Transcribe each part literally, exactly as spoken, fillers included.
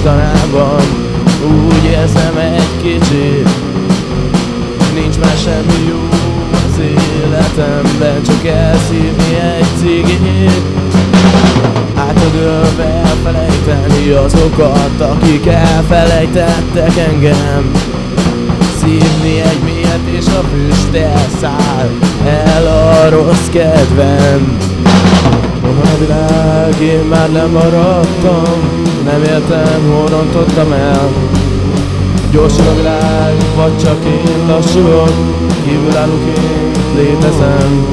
mostanában úgy érzem egy kicsit, nincs már semmi jó az életemben, csak elszívni egy cigit. Hátradőlve elfelejteni azokat, akik elfelejtettek engem. Szívni egy mélyet és a füst elszáll el a rossz kedvem. Hol a világ, én már lemaradtam, nem értem, hol rontottam el. Gyorsul a világ, vagy csak én lassulok, kívülállóként létezem.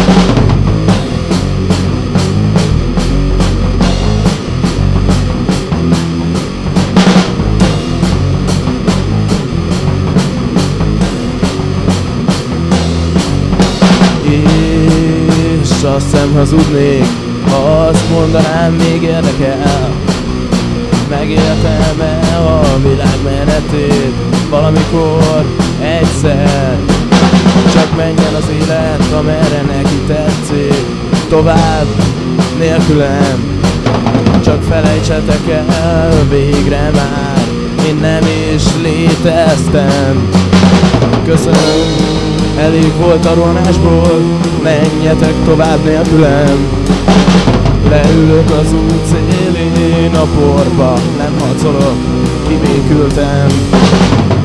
És azt hiszem hazudnék, ha azt mondanám, még érdekel. Megéltem-e a világ menetét valamikor egyszer? Csak menjen az élet, amerre neki tetszik, tovább nélkülem. Csak felejtsetek el végre már, én nem is léteztem. Köszönöm, elég volt a rohanásból, menjetek tovább nélkülem. Leülök az út szélén a porba, nem harcolok, kibékültem.